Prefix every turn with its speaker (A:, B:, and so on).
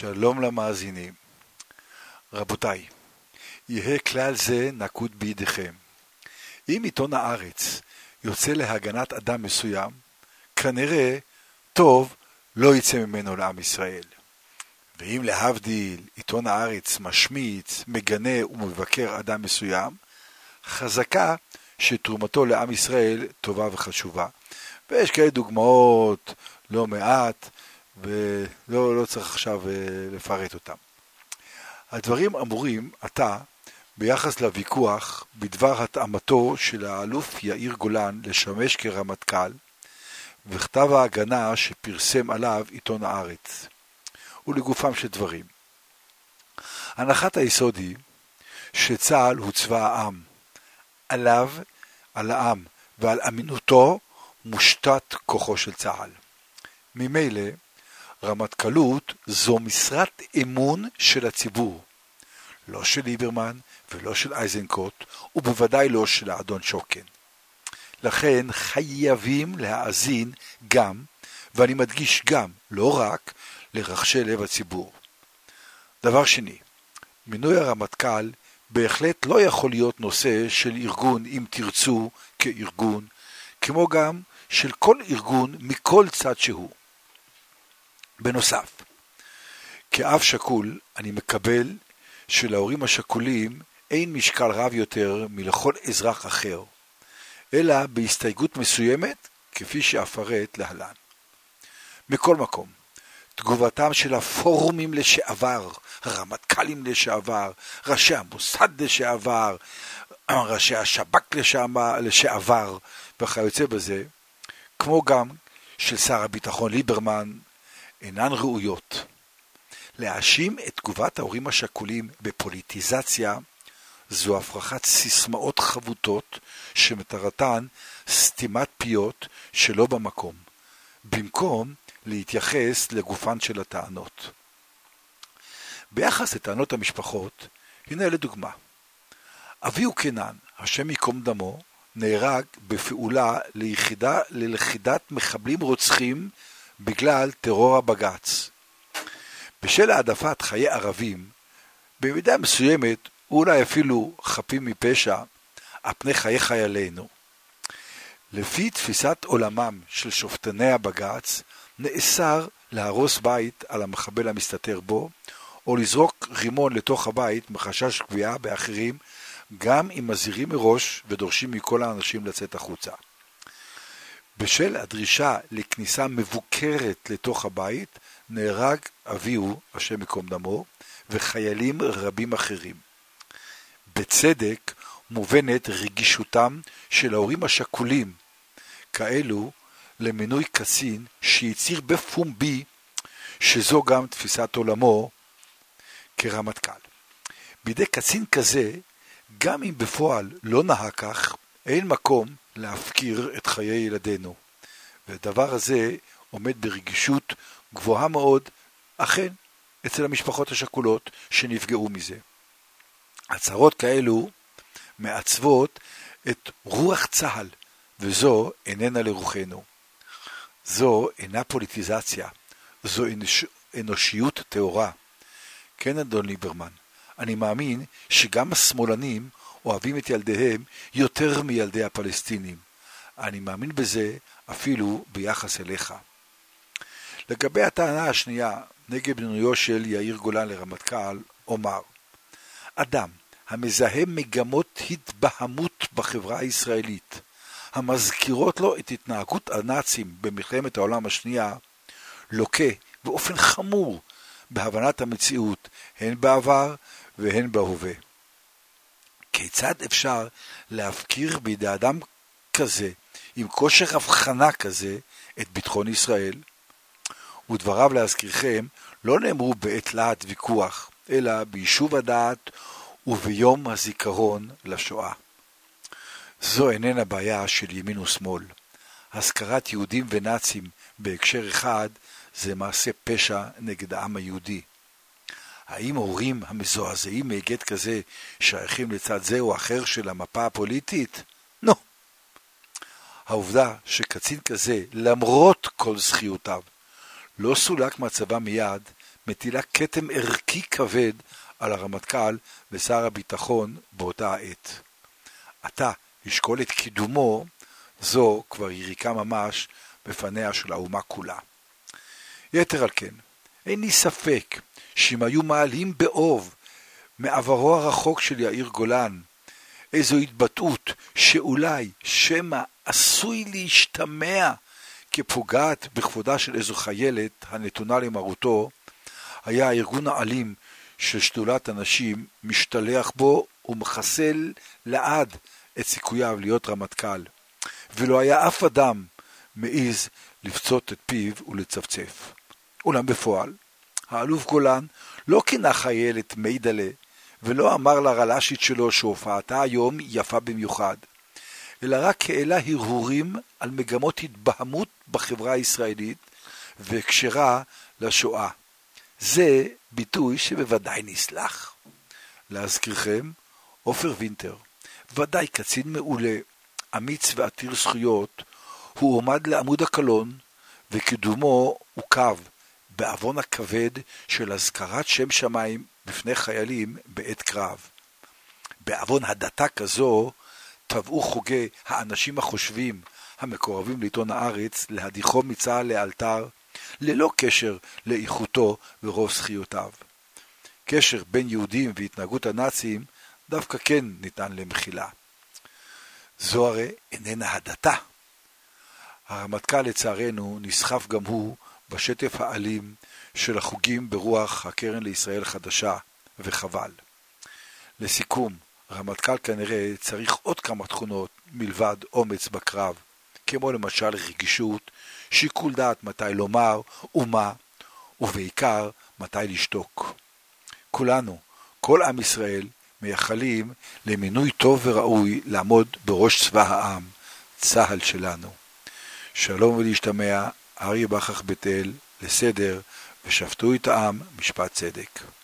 A: שלום למאזינים. רבותיי, יהיה כלל זה נקוט בידיכם. אם עיתון הארץ יוצא להגנת אדם מסוים, כנראה טוב לא יצא ממנו לעם ישראל. ואם להבדיל עיתון הארץ משמיץ, מגנה ומבקר אדם מסוים, חזקה שתרומתו לעם ישראל טובה וחשובה. ויש כאלה דוגמאות לא מעט, ולא צריך עכשיו לפרט אותם. הדברים אמורים עתה ביחס לוויכוח בדבר התאמתו של האלוף יאיר גולן לשמש כרמטכ"ל, וכתב ההגנה שפרסם עליו עיתון הארץ. ולגופם של דברים. הנחת היסוד היא שצה"ל הוא צבא העם. עליו, על העם ועל אמינותו מושתת כוחו של צה"ל. ממילא, רמטכ"לות זו משרת אמון של הציבור, לא של ליברמן ולא של איזנקוט, ובוודאי לא של האדון שוקן. לכן חייבים להאזין גם, ואני מדגיש גם, לא רק, לרחשי לב הציבור. דבר שני, מינוי הרמטכ"ל בהחלט לא יכול להיות נושא של ארגון אם תרצו כארגון, כמו גם של כל ארגון מכל צד שהוא. בנוסף, כאב שקול אני מקבל שלהורים השכולים אין משקל רב יותר מלכל אזרח אחר, אלא בהסתייגות מסוימת כפי שאפרט להלן. מכל מקום, תגובתם של הפורומים לשעבר, הרמטכ"לים לשעבר, ראשי המוסד לשעבר, ראשי השב"כ לשעבר וכיוצא בזה, כמו גם של שר הביטחון ליברמן, אינן ראויות. להאשים את תגובת ההורים השכולים בפוליטיזציה זו הפרחת סיסמאות חבוטות שמטרתן סתימת פיות שלא במקום, במקום להתייחס לגופן של הטענות. ביחס לטענות המשפחות, הנה לדוגמה. אביהו קנן, השם ייקום דמו, נהרג בפעולה ללכידת מחבלים רוצחים בגלל טרור הבג"ץ. בשל העדפת חיי ערבים, במידה מסוימת, אולי אפילו חפים מפשע, על פני חיי חיילינו. לפי תפיסת עולמם של שופטני הבג"ץ, נאסר להרוס בית על המחבל המסתתר בו, או לזרוק רימון לתוך הבית מחשש קביעה באחרים, גם אם מזהירים מראש ודורשים מכל האנשים לצאת החוצה. בשל הדרישה לכניסה מבוקרת לתוך הבית, נהרג אביהו, השם ייקום דמו, וחיילים רבים אחרים. בצדק מובנת רגישותם של ההורים השכולים, כאלו למינוי קצין שהצהיר בפומבי שזו גם תפיסת עולמו כרמטכ"ל. בידי קצין כזה, גם אם בפועל לא נהג כך, אין מקום להפקיר את חיי ילדינו. והדבר הזה עומד ברגישות גבוהה מאוד, אכן, אצל המשפחות השכולות שנפגעו מזה. הצהרות כאלו מעצבות את רוח צה"ל, וזו איננה לרוחנו. זו אינה פוליטיזציה, זו אנושיות טהורה. כן, אדון ליברמן, אני מאמין שגם השמאלנים אוהבים את ילדיהם יותר מילדי הפלסטינים. אני מאמין בזה אפילו ביחס אליך. לגבי הטענה השנייה, נגד מינויו של יאיר גולן לרמטכ"ל, אומר, אדם המזהם מגמות התבהמות בחברה הישראלית, המזכירות לו את התנהגות הנאצים במלחמת העולם השנייה, לוקה באופן חמור בהבנת המציאות, הן בעבר והן בהווה. כיצד אפשר להפקיר בידי אדם כזה, עם כושר הבחנה כזה, את ביטחון ישראל? ודבריו להזכירכם לא נאמרו בעת להט ויכוח, אלא ביישוב הדעת וביום הזיכרון לשואה. זו איננה בעיה של ימין ושמאל. הזכרת יהודים ונאצים בהקשר אחד זה מעשה פשע נגד העם היהודי. האם הורים המזועזעים מהיגד כזה שייכים לצד זה או אחר של המפה הפוליטית? לא. העובדה שקצין כזה, למרות כל זכיותיו, לא סולק מהצבא מיד, מטילה כתם ערכי כבד על הרמטכ"ל ושר הביטחון באותה העת. עתה לשקול את קידומו, זו כבר יריקה ממש בפניה של האומה כולה. יתר על כן, אין לי ספק שאם היו מעלים באוב מעברו הרחוק של יאיר גולן, איזו התבטאות שאולי שמא עשוי להשתמע כפוגעת בכבודה של איזו חיילת הנתונה למרותו, היה הארגון האלים של שדולת הנשים משתלח בו ומחסל לעד את סיכוייו להיות רמטכ"ל, ולא היה אף אדם מעיז לפצות את פיו ולצפצף. אולם בפועל, האלוף גולן לא כינה חיילת מידלה, ולא אמר לרל"שית שלו שהופעתה היום יפה במיוחד, אלא רק העלה הרהורים על מגמות התבהמות בחברה הישראלית והקשרה לשואה. זה ביטוי שבוודאי נסלח. להזכירכם, עופר וינטר, ודאי קצין מעולה, אמיץ ועתיר זכויות, הוא עומד לעמוד הקלון, וקידומו עוכב בעוון הכבד של הזכרת שם שמיים בפני חיילים בעת קרב. בעוון הדתה כזו טבעו חוגי האנשים החושבים המקורבים לעיתון הארץ להדיחו מצה"ל לאלתר, ללא קשר לאיכותו ורוב זכיותיו. קשר בין יהודים והתנהגות הנאצים דווקא כן ניתן למחילה. זו הרי איננה הדתה. הרמטכ"ל לצערנו נסחף גם הוא בשטף האלים של החוגים ברוח הקרן לישראל חדשה, וחבל. לסיכום, הרמטכ"ל כנראה צריך עוד כמה תכונות מלבד אומץ בקרב, כמו למשל רגישות, שיקול דעת מתי לומר ומה, ובעיקר מתי לשתוק. כולנו, כל עם ישראל, מייחלים למינוי טוב וראוי לעמוד בראש צבא העם, צה"ל שלנו. שלום ולהשתמע, אריה בכך בית אל, לסדר, ושפטו את העם משפט צדק.